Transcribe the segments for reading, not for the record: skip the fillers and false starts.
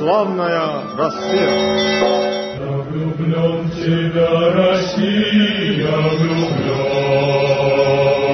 славная Россия. Я влюблен в тебя, Россия, влюблен.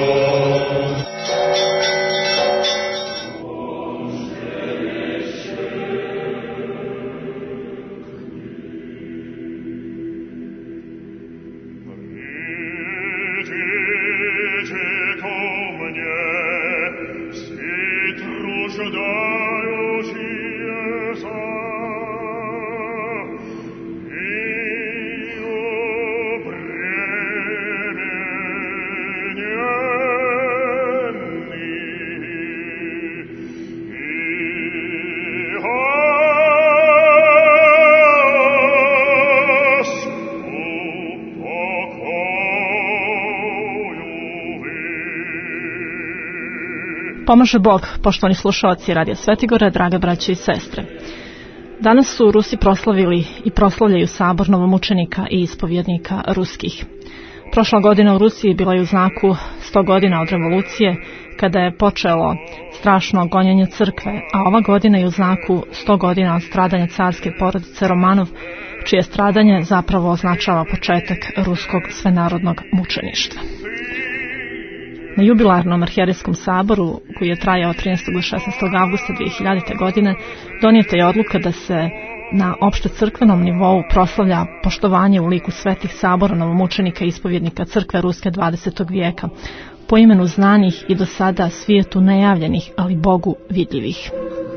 Pomaže Bog, poštovani slušalci Radija Svetigora, draga braće i sestre. Danas su Rusi proslavili i proslavljaju sabor novomučenika i ispovjednika ruskih. Prošla godina u Rusiji bila je u znaku 100 godina od revolucije, kada je počelo strašno gonjenje crkve, a ova godina je u znaku 100 godina od stradanja carske porodice Romanov, čije stradanje zapravo označava početak ruskog svenarodnog mučeništva. Na jubilarnom arhijerejskom saboru, koji je trajao 13. do 16. avgusta 2000. godine, donijeta je odluka da se na opšte crkvenom nivou proslavlja poštovanje u liku svetih sabora novomučenika i ispovjednika crkve Ruske 20. vijeka, po imenu znanih i do sada svijetu nejavljenih, ali Bogu vidljivih.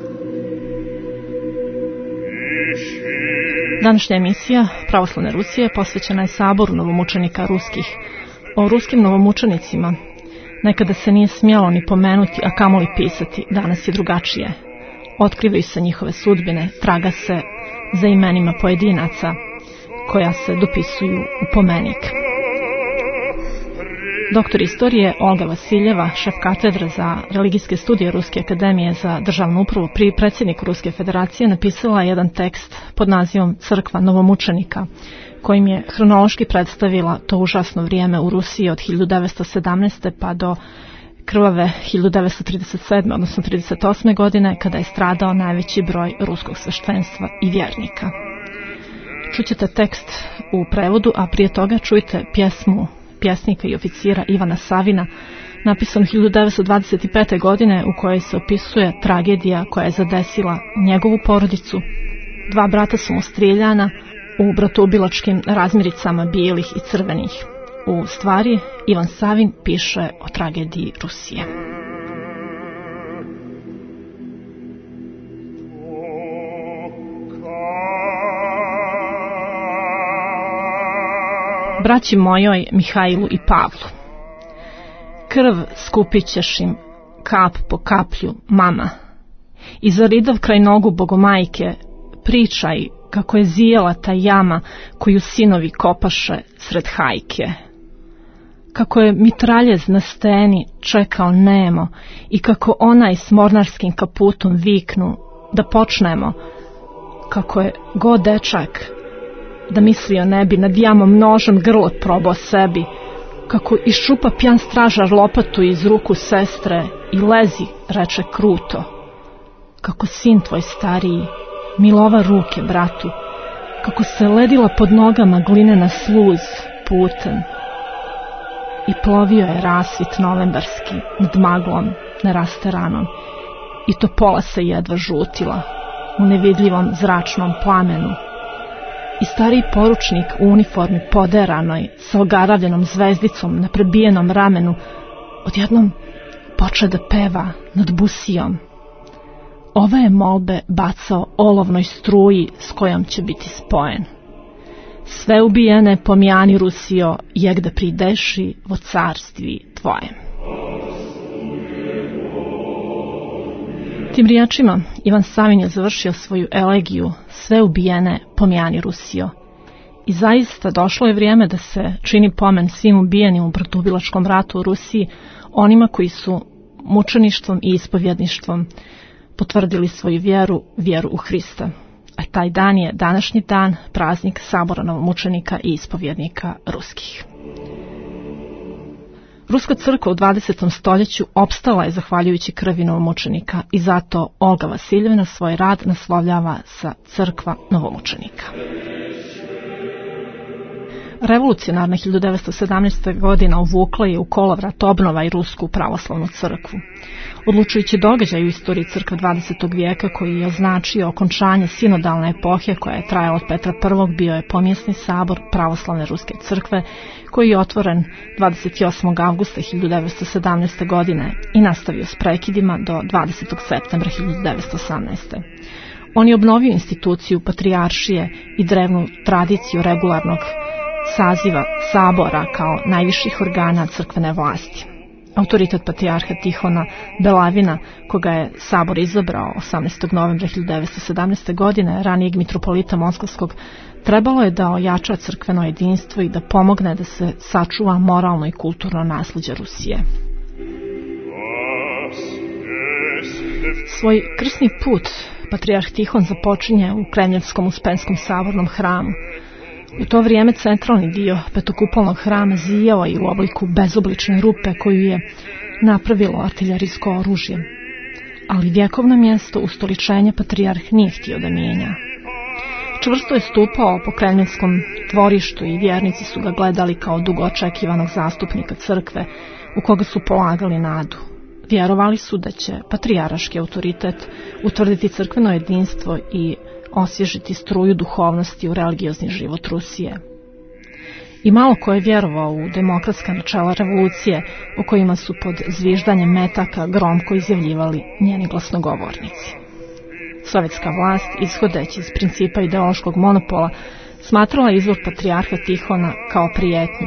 Današnja emisija Pravoslavne Rusije posvećena je saboru novomučenika ruskih. O ruskim novomučenicima nekada se nije smjelo ni pomenuti, a kamoli pisati, danas je drugačije. Otkrivaju se njihove sudbine, traga se za imenima pojedinaca koja se dopisuju u pomenik. Doktor istorije Olga Vasiljeva, šef katedre za religijske studije Ruske akademije za državnu upravu pri predsjedniku Ruske federacije, napisala jedan tekst pod nazivom Crkva novomučenika, kojim je hronološki predstavila to užasno vrijeme u Rusiji od 1917. pa do krvave 1937. odnosno 1938. godine, kada je stradao najveći broj ruskog sveštenstva i vjernika. Čućete tekst u prevodu, a prije toga čujte pjesmu pjesnika i oficira Ivana Savina, napisan 1925. godine, u kojoj se opisuje tragedija koja je zadesila njegovu porodicu. 2 brata su mu strijeljana u bratoubilačkim razmiricama bijelih i crvenih. U stvari, Ivan Savin piše o tragediji Rusije. Braći mojoj Mihajlu i Pavlu, krv skupit ćeš im kap po kaplju, mama, i za ridav kraj nogu Bogomajke pričaj kako je zijela ta jama koju sinovi kopaše sred hajke. Kako je mitraljez na steni čekao nemo i kako onaj s mornarskim kaputom viknu da počnemo. Kako je go dečak da mislio ne bi nad jamom nožem grlo probao sebi. Kako iščupa pjan stražar lopatu iz ruku sestre i lezi, reče kruto. Kako sin tvoj stariji milova ruke bratu, kako se ledila pod nogama glinena sluz putem i plovio je rasvit novembarski nad maglom nerasteranom i topola se jedva žutila u nevidljivom zračnom plamenu i stariji poručnik u uniformi poderanoj sa ogaravljenom zvezdicom na prebijenom ramenu odjednom poče da peva nad busijom. Ove je molbe bacao olovnoj struji s kojom će biti spojen. Sve ubijene pomijani Rusijo, jek da prideši vo carstvi tvojem. Tim riječima Ivan Savin je završio svoju elegiju Sve ubijene pomijani Rusijo. I zaista došlo je vrijeme da se čini pomen svim ubijenim u bratoubilačkom ratu u Rusiji, onima koji su mučeništvom i ispovjedništvom potvrdili svoju vjeru u Hrista. A taj dan je današnji dan, praznik sabora novomučenika i ispovjednika ruskih. Ruska crkva u 20. stoljeću opstala je zahvaljujući krvi novomučenika i zato Olga Vasiljevna svoj rad naslovljava sa Crkva novomučenika. Revolucionarna 1917. godina uvukla je u kolevrat obnova i Rusku pravoslavnu crkvu. Odlučujući događaj u istoriji crkve 20. vijeka koji je označio okončanje sinodalne epohe koja je trajala od Petra I. bio je pomjesni sabor pravoslavne ruske crkve koji je otvoren 28. avgusta 1917. godine i nastavio s prekidima do 20. septembra 1918. On je obnovio instituciju patrijaršije i drevnu tradiciju regularnog saziva sabora kao najviših organa crkvene vlasti. Autoritet patrijarha Tihona Belavina, koga je sabor izabrao 18. novembra 1917. godine, ranijeg mitropolita Moskovskog, trebalo je da ojača crkveno jedinstvo i da pomogne da se sačuva moralno i kulturno naslijeđe Rusije. Svoj krsni put patrijarh Tihon započinje u Kremljevskom Uspenskom sabornom hramu. U to vrijeme centralni dio petokupolnog hrama zijao je u obliku bezoblične rupe koju je napravilo artiljerijsko oružje. Ali vjekovno mjesto ustoličenja patrijarh nije htio da mijenja. Čvrsto je stupao po kremljevskom dvorištu i vjernici su ga gledali kao dugo očekivanog zastupnika crkve u koga su polagali nadu. Vjerovali su da će patrijaraški autoritet utvrditi crkveno jedinstvo i osvježiti struju duhovnosti u religiozni život Rusije. I malo ko je vjerovao u demokratska načela revolucije o kojima su pod zviždanjem metaka gromko izjavljivali njeni glasnogovornici. Sovjetska vlast, ishodeći iz principa ideološkog monopola, smatrala izvor patrijarha Tihona kao prijetnju.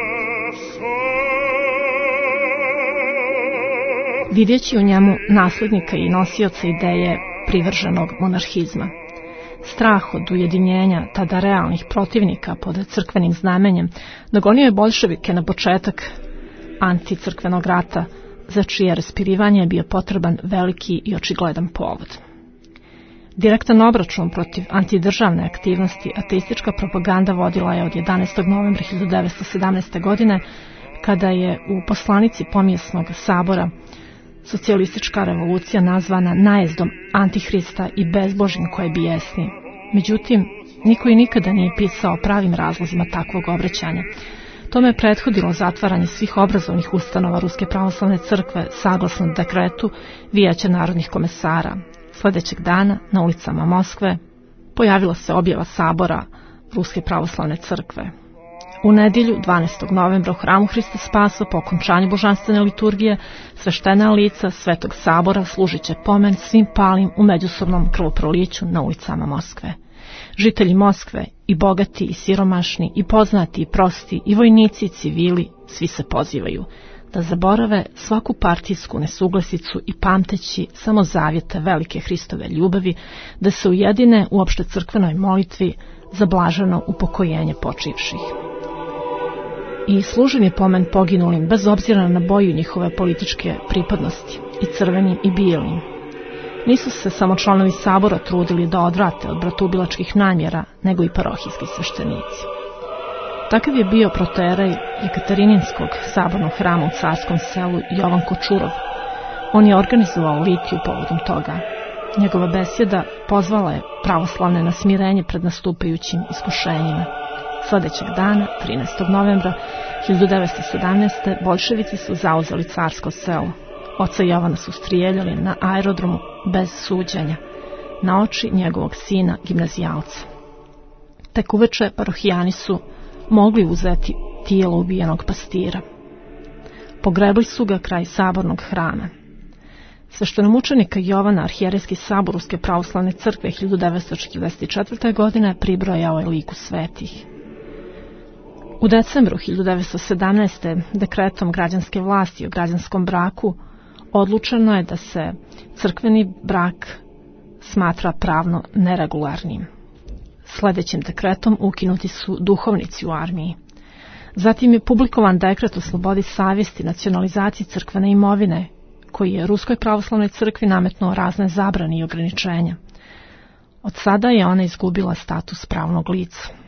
Vidjeći u njemu nasljednika i nosioca ideje privrženog monarhizma. Strah od ujedinjenja tada realnih protivnika pod crkvenim znamenjem nagonio je boljševike na početak anticrkvenog rata, za čije raspirivanje je bio potreban veliki i očigledan povod. Direktan obračun protiv antidržavne aktivnosti ateistička propaganda vodila je od 11. novembra 1917. godine, kada je u poslanici pomjesnog sabora socijalistička revolucija nazvana najezdom antihrista i bezbožnim koje bijesni. Međutim, niko i nikada nije pisao o pravim razlozima takvog obraćanja. Tome je prethodilo zatvaranje svih obrazovnih ustanova Ruske pravoslavne crkve saglasno dekretu Vijeća narodnih komesara. Sljedećeg dana na ulicama Moskve pojavila se objava sabora Ruske pravoslavne crkve. U nedjelju 12. novembra u hramu Hrista Spasa po okončanju božanstvene liturgije sveštena lica Svetog sabora služit će pomen svim palim u međusobnom krvoproliću na ulicama Moskve. Žitelji Moskve, i bogati i siromašni, i poznati i prosti, i vojnici i civili, svi se pozivaju da zaborave svaku partijsku nesuglasicu i pamteći samo zavjete velike Hristove ljubavi, da se ujedine u opšte crkvenoj molitvi za blaženo upokojenje počivših. I služen je pomen poginulim bez obzira na boju njihove političke pripadnosti, i crvenim i bijelim. Nisu se samo članovi sabora trudili da odvrate od bratubilačkih namjera, nego i parohijski sveštenici. Takav je bio proterej Jekaterinskog sabornog hrama u Carskom selu Jovan Kočurov. On je organizovao litiju povodom toga. Njegova besjeda pozvala je pravoslavne na smirenje pred nastupajućim iskušenjima. Sljedećeg dana, 13. novembra 1917. boljševici su zauzeli Carsko selo. Oca Jovana su strijeljali na aerodromu bez suđenja, na oči njegovog sina gimnazijalca. Tek uveče parohijani su mogli uzeti tijelo ubijenog pastira. Pogrebli su ga kraj sabornog hrama. Sveštenomučenika Jovana arhijerejski sabor Ruske pravoslavne crkve 1944. godine pribrojao je liku svetih. U decembru 1917. dekretom građanske vlasti o građanskom braku odlučeno je da se crkveni brak smatra pravno neregularnim. Sljedećim dekretom ukinuti su duhovnici u armiji. Zatim je publikovan dekret o slobodi savjesti, nacionalizaciji crkvene imovine, koji je Ruskoj pravoslavnoj crkvi nametnuo razne zabrane i ograničenja. Od sada je ona izgubila status pravnog lica.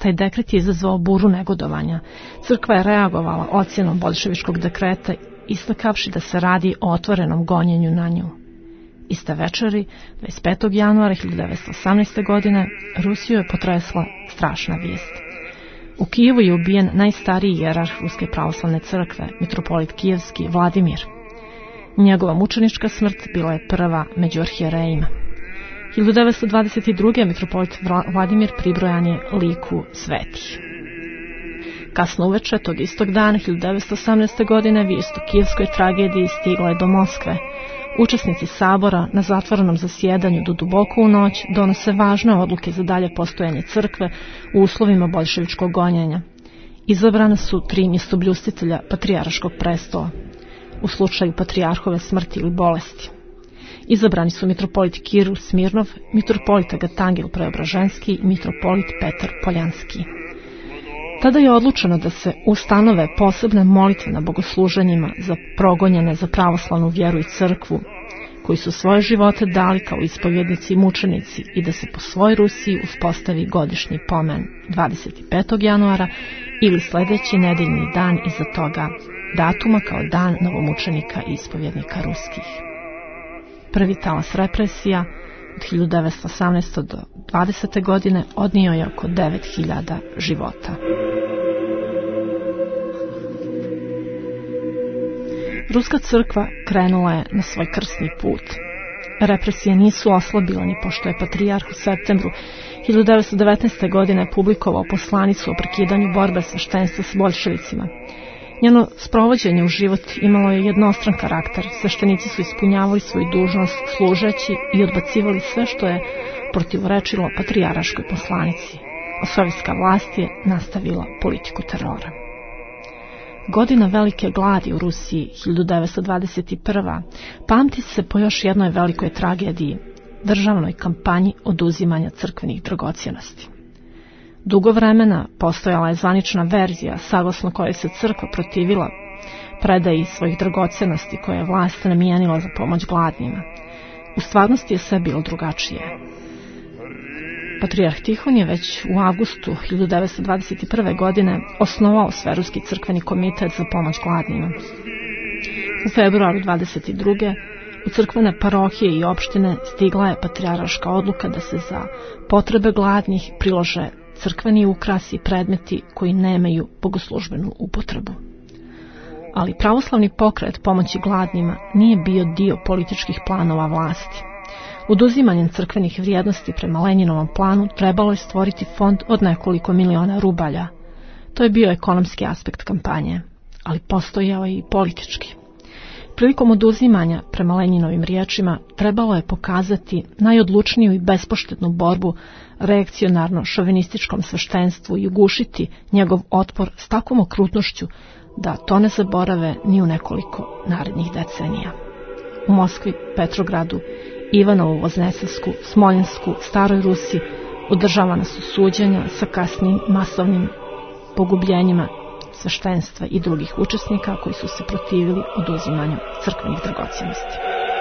Taj dekret je izazvao buru negodovanja. Crkva je reagovala ocjenom boljševičkog dekreta, istakavši da se radi o otvorenom gonjenju na nju. Iste večeri, 25. januara 1918. godine, Rusiju je potresla strašna vijest. U Kijevu je ubijen najstariji jerarh Ruske pravoslavne crkve, mitropolit kijevski Vladimir. Njegova mučenička smrt bila je prva među arhijerejima. 1922. mitropolit Vladimir pribrojan je liku svetih. Kasno uveče tog istog dana, 1918. godine, vijest o kijevskoj tragediji stigla je do Moskve. Učesnici sabora na zatvorenom zasjedanju do duboko u noć donose važne odluke za dalje postojanje crkve u uslovima boljševičkog gonjenja. Izabrana su 3 mjestobljustitelja patrijaraškog prestola u slučaju patrijarhove smrti ili bolesti. Izabrani su mitropolit Kiril Smirnov, mitropolit Agatangel Preobraženski i mitropolit Petar Poljanski. Tada je odlučeno da se ustanove posebne molitve na bogosluženjima za progonjene za pravoslavnu vjeru i crkvu, koji su svoje živote dali kao ispovjednici i mučenici, i da se po svoj Rusiji uspostavi godišnji pomen 25. januara ili sljedeći nedeljni dan iza toga datuma kao dan novomučenika i ispovjednika ruskih. Prvi talas represija od 1918. do 20. godine odnio je oko 9000 života. Ruska crkva krenula je na svoj krsni put. Represije nisu oslabile ni pošto je patrijarh u septembru 1919. godine publikovao poslanicu o prekidanju borbe sveštenstva s boljševicima. Njeno sprovođenje u život imalo je jednostran karakter. Sveštenici su ispunjavali svoju dužnost služeći i odbacivali sve što je protivrečilo patrijaraškoj poslanici, a sovjetska vlast je nastavila politiku terora. Godina velike gladi u Rusiji, 1921. pamti se po još jednoj velikoj tragediji, državnoj kampanji oduzimanja crkvenih dragocjenosti. Dugo vremena postojala je zvanična verzija saglasno kojoj se crkva protivila predaji svojih dragocjenosti koje je vlast namijenila za pomoć gladnima. U stvarnosti je sve bilo drugačije. Patrijarh Tihon je već u avgustu 1921. godine osnovao Sveruski crkveni komitet za pomoć gladnima. U februaru 22. u crkvene parohije i opštine stigla je patrijarška odluka da se za potrebe gladnih prilože crkveni ukrasi i predmeti koji nemaju bogoslužbenu upotrebu. Ali pravoslavni pokret pomoći gladnima nije bio dio političkih planova vlasti. Oduzimanjem crkvenih vrijednosti prema Lenjinovom planu trebalo je stvoriti fond od nekoliko miliona rubalja. To je bio ekonomski aspekt kampanje, ali postojao je i politički. Prilikom oduzimanja, prema Lenjinovim riječima, trebalo je pokazati najodlučniju i bespoštetnu borbu reakcionarno-šovinističkom sveštenstvu i ugušiti njegov otpor s takvom okrutnošću da to ne zaborave ni u nekoliko narednih decenija. U Moskvi, Petrogradu, Ivanovu, Voznesavsku, Smoljensku, Staroj Rusi održavana su suđenja sa kasnim masovnim pogubljenjima sveštenstva i drugih učesnika koji su se protivili oduzimanju crkvenih dragocjenosti.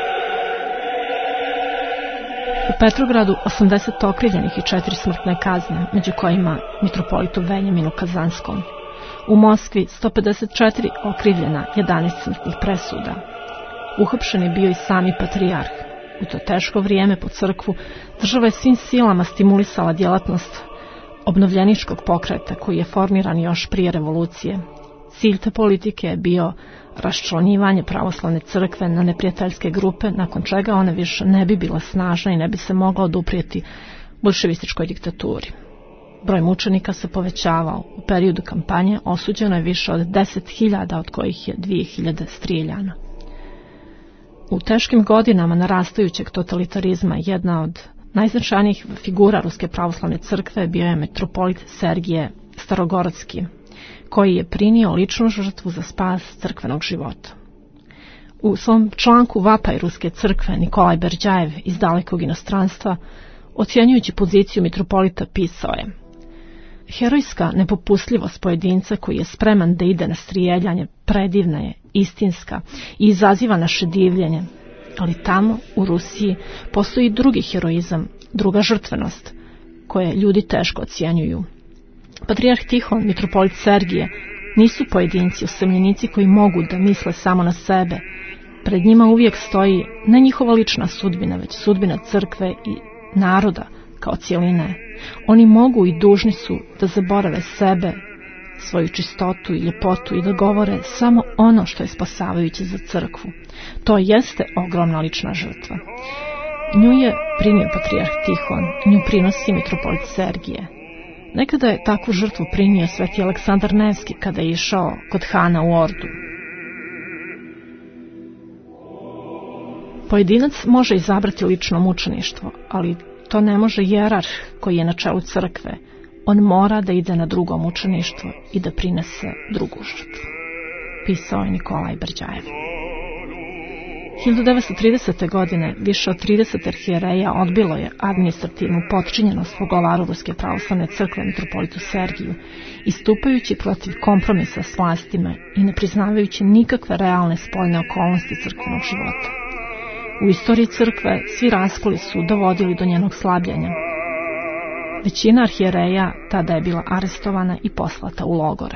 U Petrogradu 80 okrivljenih i 4 smrtne kazne, među kojima mitropolitu Venjaminu Kazanskom. U Moskvi 154 okrivljena, 11 smrtnih presuda. Uhapšen je bio i sami patrijarh. U to teško vrijeme po crkvu država je svim silama stimulisala djelatnost obnovljeničkog pokreta koji je formiran još prije revolucije. Cilj te politike je bio raščlanjivanje pravoslavne crkve na neprijateljske grupe, nakon čega one više ne bi bila snažna i ne bi se mogla oduprijeti boljševističkoj diktaturi. Broj mučenika se povećavao. U periodu kampanje osuđeno je više od 10.000, od kojih je 2.000 strijeljana. U teškim godinama narastajućeg totalitarizma jedna od najznačajnijih figura Ruske pravoslavne crkve bio je mitropolit Sergije Starogorodski, koji je prinio ličnu žrtvu za spas crkvenog života. U svom članku Vapaj Ruske crkve Nikolaj Berdjajev iz dalekog inostranstva, ocjenjujući poziciju mitropolita, pisao je: herojska nepopustljivost pojedinca koji je spreman da ide na strijeljanje predivna je, istinska i izaziva naše divljenje, ali tamo u Rusiji postoji drugi heroizam, druga žrtvenost, koje ljudi teško ocjenjuju. Patrijarh Tihon, mitropolit Sergije, nisu pojedinci, osamljenici koji mogu da misle samo na sebe. Pred njima uvijek stoji ne njihova lična sudbina, već sudbina crkve i naroda kao cijeline. Oni mogu i dužni su da zaborave sebe, svoju čistotu i ljepotu i da govore samo ono što je spasavajuće za crkvu. To jeste ogromna lična žrtva. Nju je primio patrijarh Tihon, nju prinosi mitropolit Sergije. Nekada je takvu žrtvu primio sveti Aleksandar Nevski kada je išao kod Hana u Ordu. Pojedinac može izabrati lično mučeništvo, ali to ne može jerarh koji je na čelu crkve. On mora da ide na drugo mučeništvo i da prinese drugu žrtvu. Pisao je Nikolaj Berđajev. 1930. godine više od 30 arhijereja odbilo je administrativnu potčinjenost voglavaru Ruske pravoslavne crkve mitropolitu Sergiju, istupajući protiv kompromisa s vlastima i ne priznavajući nikakve realne spoljne okolnosti crkvenog života. U istoriji crkve svi raskoli su dovodili do njenog slabljanja. Većina arhijereja tada je bila arestovana i poslata u logore.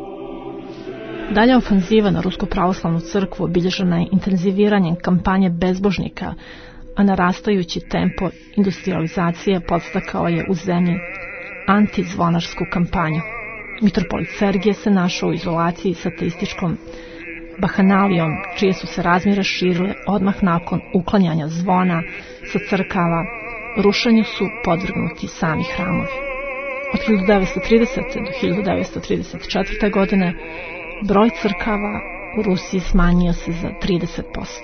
Dalja ofanziva na Rusku pravoslavnu crkvu obilježena je intenziviranjem kampanje bezbožnika, a narastajući tempo industrializacije podstakao je u zemlji antizvonarsku kampanju. Mitropolit Sergije se našao u izolaciji s ateističkom bahanalijom, čije su se razmjere širile odmah nakon uklanjanja zvona sa crkava. Rušenju su podvrgnuti sami hramovi. Od 1930. do 1934. godine broj crkava u Rusiji smanjio se za 30%.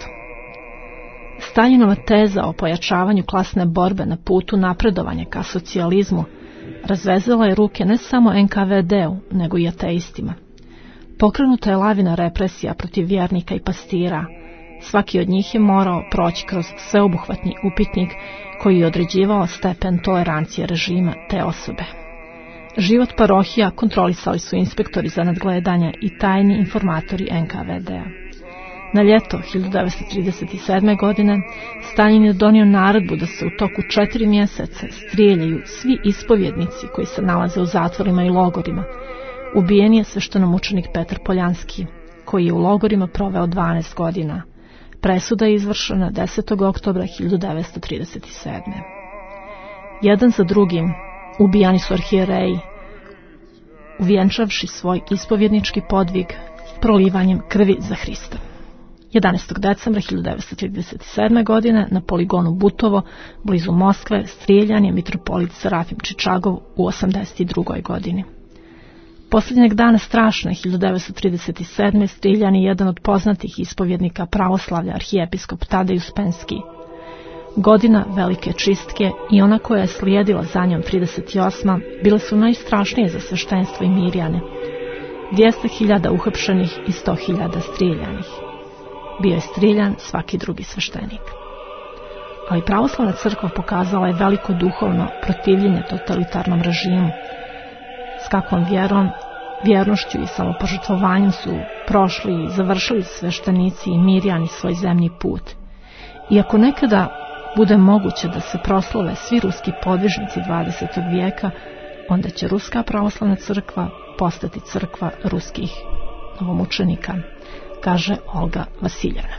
Staljinova teza o pojačavanju klasne borbe na putu napredovanja ka socijalizmu razvezala je ruke ne samo NKVD-u, nego i ateistima. Pokrenuta je lavina represija protiv vjernika i pastira. Svaki od njih je morao proći kroz sveobuhvatni upitnik koji je određivao stepen tolerancije režima te osobe. Život parohija kontrolisali su inspektori za nadgledanje i tajni informatori NKVD-a. Na ljeto 1937. godine Staljin je donio naredbu da se u toku 4 mjeseca strijeljaju svi ispovjednici koji se nalaze u zatvorima i logorima. Ubijen je sveštenomučenik Petar Poljanski, koji je u logorima proveo 12 godina. Presuda je izvršena 10. oktobra 1937. Jedan za drugim ubijani su arhijereji, uvjenčavši svoj ispovjednički podvig prolivanjem krvi za Hrista. 11. decembra 1937. godine na poligonu Butovo, blizu Moskve, strijeljan je mitropolit Serafim Čičagov u 82. godini. Posljednjeg dana strašne 1937. strijeljan je jedan od poznatih ispovjednika pravoslavlja, arhijepiskop Tadej Uspenski. Godina velike čistke i ona koja je slijedila za njom 38. bile su najstrašnije za sveštenstvo i mirjane. 200.000 uhapšenih i 100.000 strijeljanih. Bio je strijeljan svaki drugi sveštenik. Ali pravoslavna crkva pokazala je veliko duhovno protivljenje totalitarnom režimu. S kakvom vjerom, vjernošću i samopožrtvovanjem su prošli i završili sveštenici i mirjani svoj zemlji put. Iako nekada bude moguće da se proslave svi ruski podvižnici 20. vijeka, onda će Ruska pravoslavna crkva postati crkva ruskih novomučenika, kaže Olga Vasiljeva.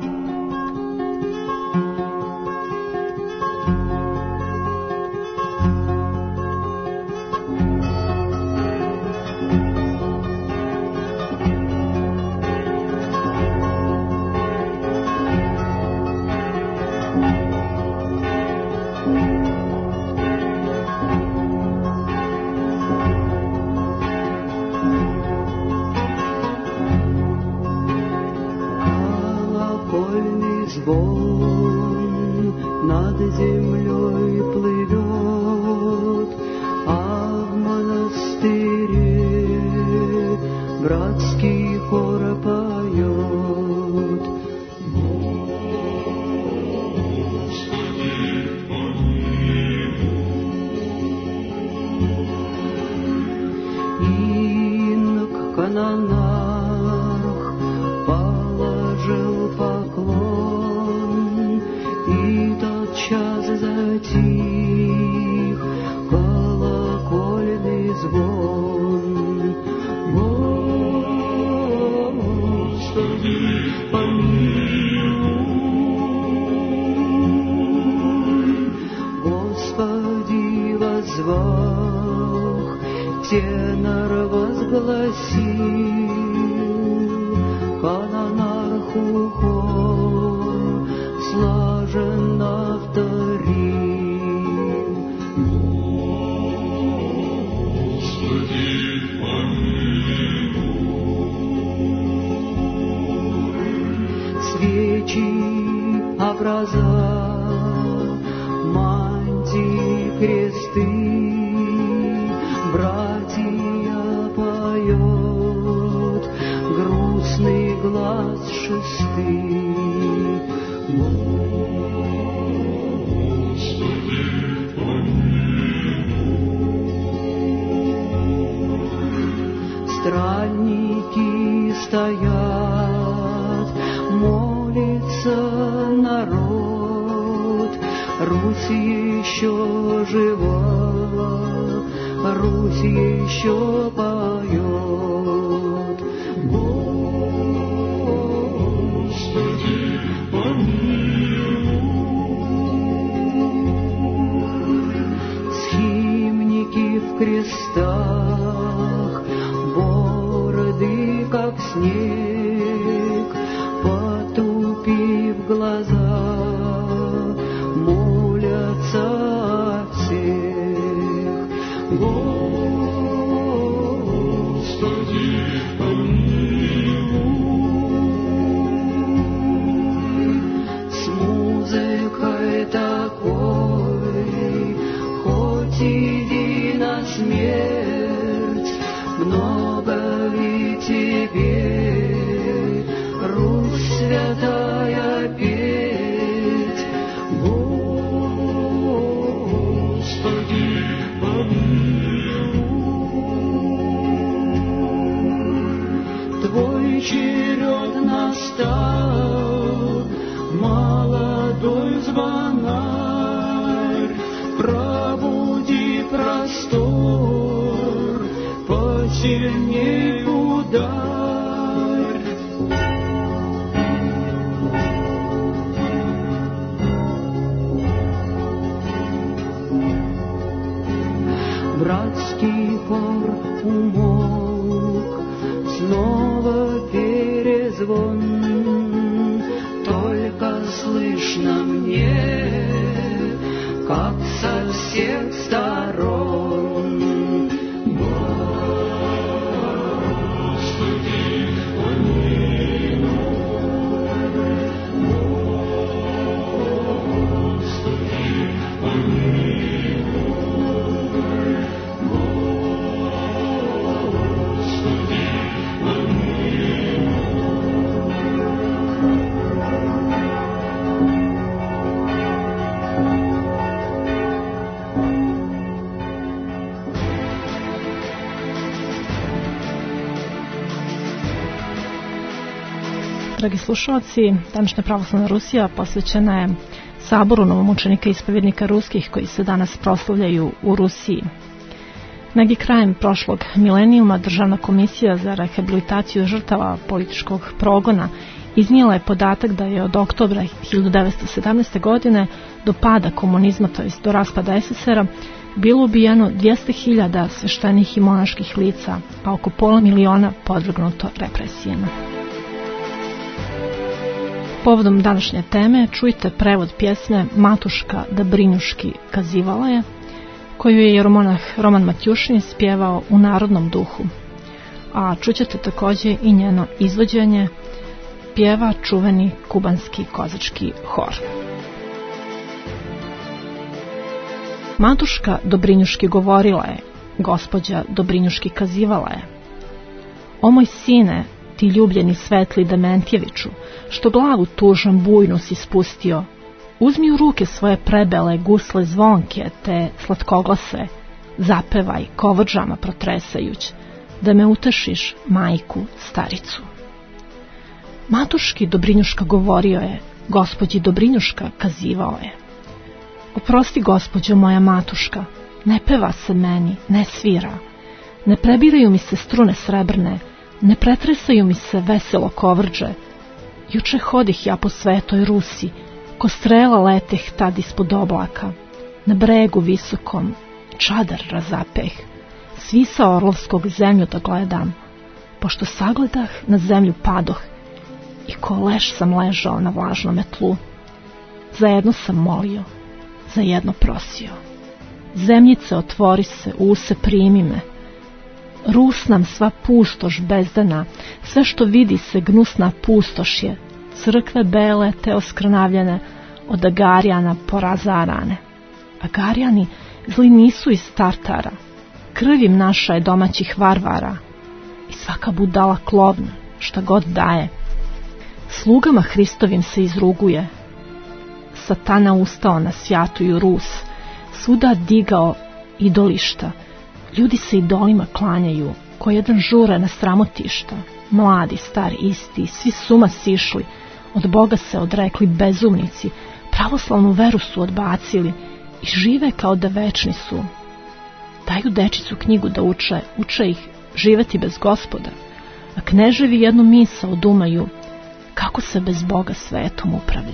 Звон над землей плывет, а в монастыре братский хор поет. Господи, помилуй. Инок канонарх положил поклон, и тотчас затих колокольный звон. трезвах тенор возгласил, канонарху хор слаженно вторил. Господи, помилуй. Свечи, образа, мантии, кресты, братья поет грустный глаз шесты. Господи, помилуй. Странники стоят, молится народ, Русь еще жива, Русь еще поет. Господи, помилуй. Схимники в крестах, бороды как снег, потупив глаза, молятся о всех. Господи, помилуй. С музыкой такой, хоть иди на смерть, много ли тебе, Русь святая, петь? Господи, помилуй. Твой черед настал, молодой звонарь, пробуди простор, посильней ударь. Братский хор умолк, снова перезвон, только слышно мне, как со всех сторон. Господи, помилуй. Господи, помилуй. Господи, Dragi slušalci, današnja pravoslavna Rusija posvećena je saboru novomučenika i ispovjednika ruskih koji se danas proslavljaju u Rusiji. Negdje krajem prošlog milenijuma Državna komisija za rehabilitaciju žrtava političkog progona iznijela je podatak da je od oktobra 1917. godine do pada komunizma, to jest do raspada SSR-a, bilo ubijeno 200.000 sveštenih i monaških lica, a oko pola miliona podvrgnuto represijama. Povodom današnje teme čujte prevod pjesme Matuška da Brinjuški kazivala je, koju je jeromonah Roman Matjušin spjevao u narodnom duhu, a čućete također i njeno izvođenje, pjeva čuveni kubanski kozački hor. Matuška Dobrinjuški govorila je, gospođa Dobrinjuški kazivala je: O moj sine, ti ljubljeni svetli Dementjeviću, što glavu tužom bujnu si spustio, uzmi u ruke svoje prebele gusle zvonke te slatkoglase, zapevaj kovođama protresajuć, da me utešiš, majku staricu. Matuški Dobrinjuška govorio je, gospođi Dobrinjuška kazivao je: Oprosti, gospođo moja Matuška, ne peva se meni, ne svira, ne prebiraju mi se strune srebrne, ne pretresaju mi se veselo kovrđe. Juče hodih ja po svetoj Rusi, ko strela leteh tad ispod oblaka, na bregu visokom, čadar razapeh, svi sa orlovskog zemlju da gledam, pošto sagledah na zemlju padoh i ko leš sam ležao na vlažnome tlu. Zajedno sam molio, zajedno prosio. Zemljice otvori se, use primi me. Rus nam sva pustoš bezdana, sve što vidi se gnusna pustoš je, crkve bele te oskrnavljene, od Agarijana porazarane. Agarijani zli nisu iz Tartara, krv im naša je domaćih varvara i svaka budala klovna, šta god daje. Slugama Hristovim se izruguje, Satana ustao na svjatuju Rus, svuda digao idolišta, ljudi se idolima klanjaju, ko jedan žure na sramotišta, mladi, stari, isti, svi s uma sišli, od Boga se odrekli bezumnici, pravoslavnu veru su odbacili i žive kao da večni su. Daju dečicu knjigu da uče ih živeti bez Gospoda, a kneževi jednu misao dumaju, kako se bez Boga svetom upravlja.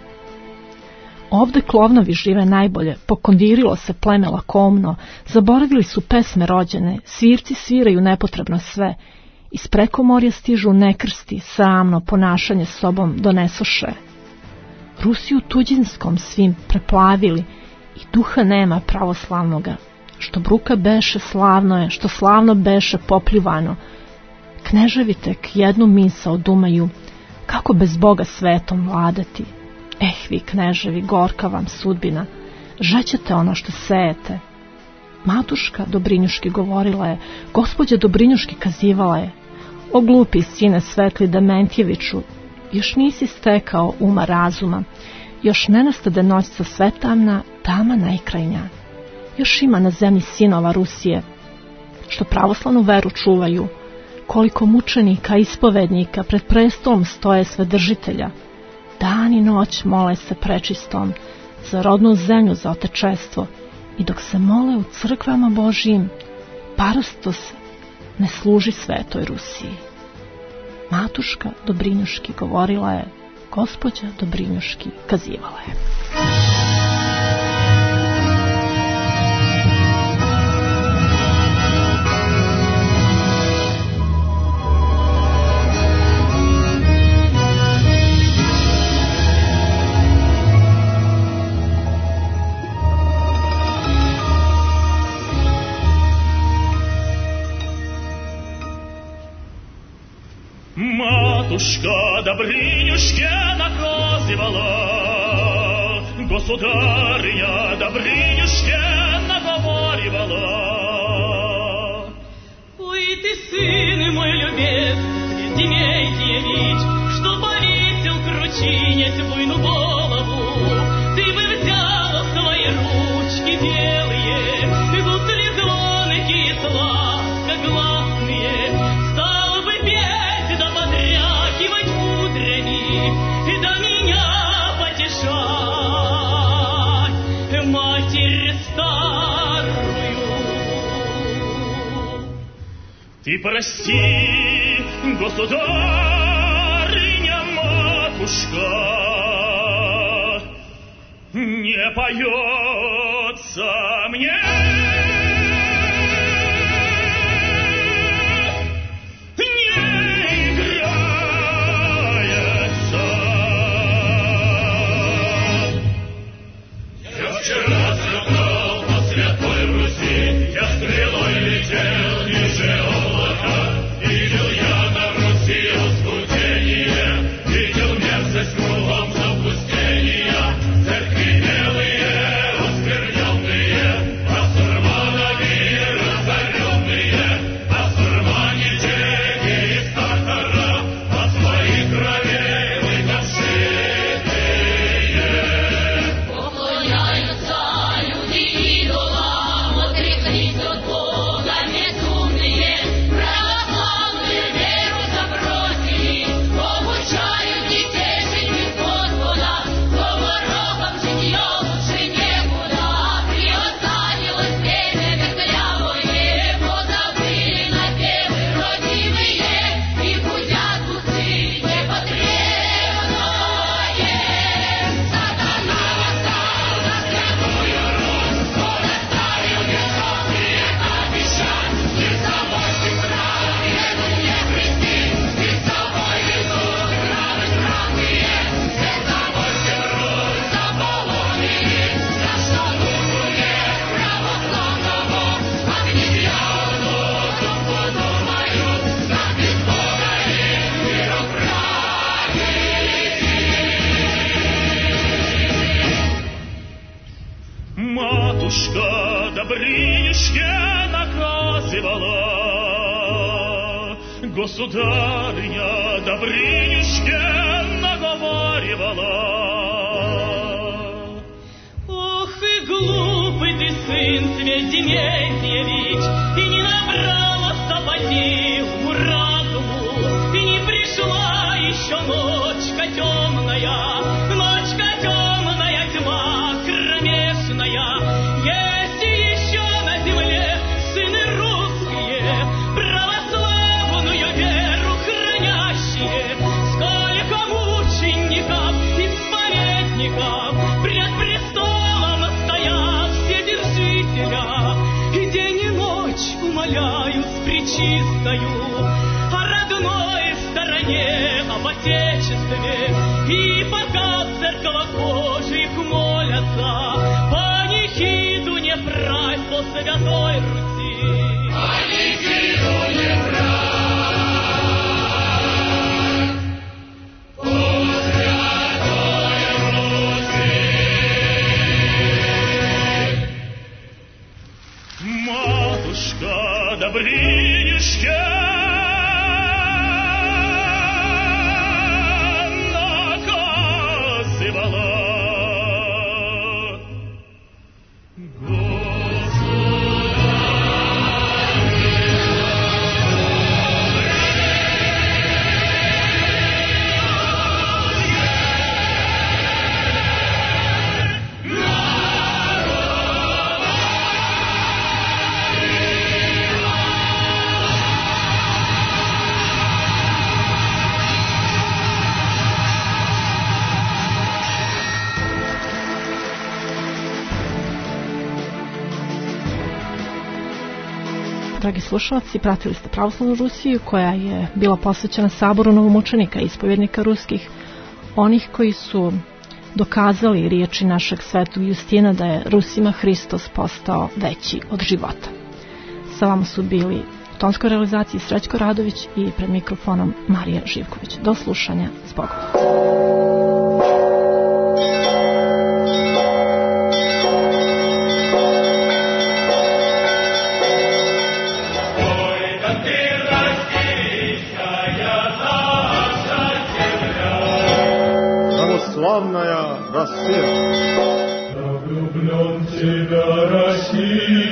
Ovde klovnovi žive najbolje, pokondirilo se pleme lakomno, zaboravili su pesme rođene, svirci sviraju nepotrebno sve, iz prekomorja stižu nekrsti, sramno ponašanje sobom donesoše. Rusi u tuđinskom svim preplavili i duha nema pravoslavnoga, što bruka beše slavno je, što slavno beše popljuvano. Kneževi tek jednu misao dumaju, kako bez Boga svetom vladati. Vi kneževi, gorka vam sudbina, žećete ono što sejete. Matuška Dobrinjuški govorila je, gospođa Dobrinjuški kazivala je, o glupi sine svetli Dementjeviću, još nisi stekao uma razuma, još ne nastade noćca svetamna, tama najkrajnja. Još ima na zemlji sinova Rusije, što pravoslavnu veru čuvaju, koliko mučenika, ispovednika pred prestolom stoje svedržitelja. Dan i noć mole se prečistom, za rodnu zemlju, za otečestvo, i dok se mole u crkvama Božijim, parostos ne služi svetoj Rusiji. Matuška Dobrinjuški govorila je, gospođa Dobrinjuški kazivala je. Матушка Добринюшкина прозивала, государыня Добринюшкина говоривала. Ой, ты, сын мой любезный, Дементьевич, что повесил кручинясь буйну голову, ты бы взял в свои ручки белые, гусли звонкие, сладкогласные, стал бы петь да подрякивать утренни, да меня потешать, матерь старую. Ты прости, государыня матушка, не поется мне. Поклоняются Матушка Добрынюшке наказывала, государыня Добрынюшке наговаривала. Ох и глупый ты сын, Свет Дементьевич, и не набрался по силу разуму, и не пришла еще ночка темная, тьма кромешная. Есть еще на земле сыны русские, православную веру хранящие, сколько мучеников и споведников пред престолом стоят все держителя, и день и ночь умоляют с пречистою о родной стороне, об отечестве, и пока в церковах Божьих молятся, панихиду не правь по святой Руси. Панихиду не правь по святой Руси. Матушка Добрынюшке наказывала. Dragi slušalci, pratili ste Pravoslavnu Rusiju koja je bila posvećena saboru novomučenika i ispovjednika ruskih, onih koji su dokazali riječi našeg svetog Justina da je Rusima Hristos postao veći od života. Sa vama su bili u tonskoj realizaciji Srećko Radović i pred mikrofonom Marija Živković. Do slušanja, s Bogom. Православная Россия. Я влюблен в тебя, Россия.